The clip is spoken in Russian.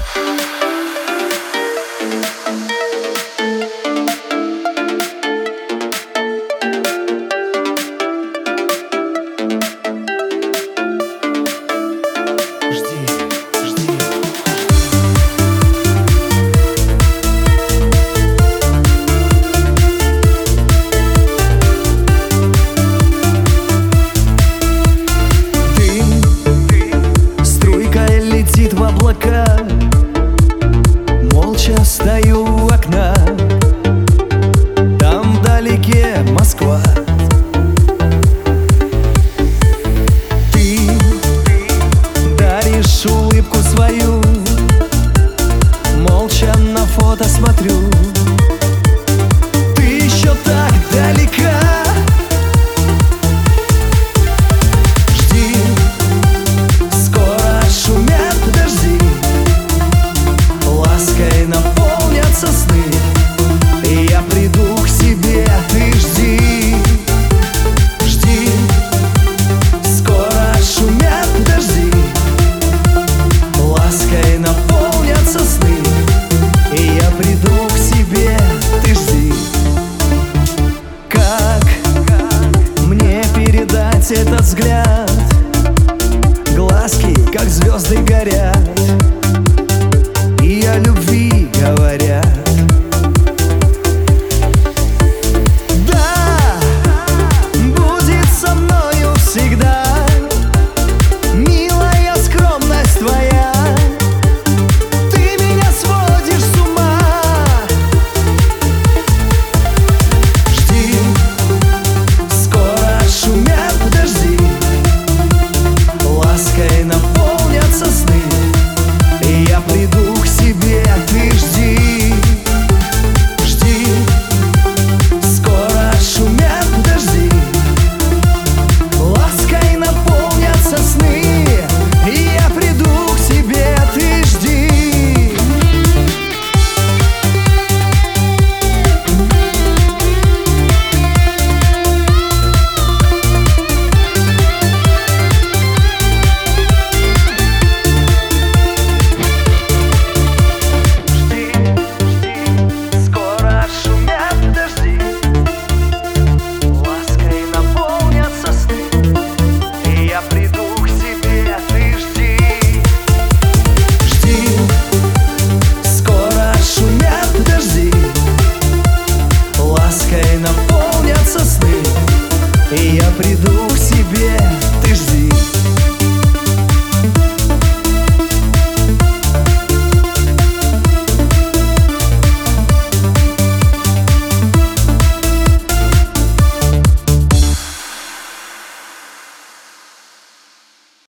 В облака, молча стою у окна. Там вдалеке Москва. Ты даришь улыбку свою, молча на фото смотрю. Ты еще так далека. Сны, и я приду к себе, ты жди, жди. Скоро шумят дожди, лаской наполнятся сны, и я приду к себе, ты жди. Как мне передать этот взгляд? Глазки, как звезды, горят.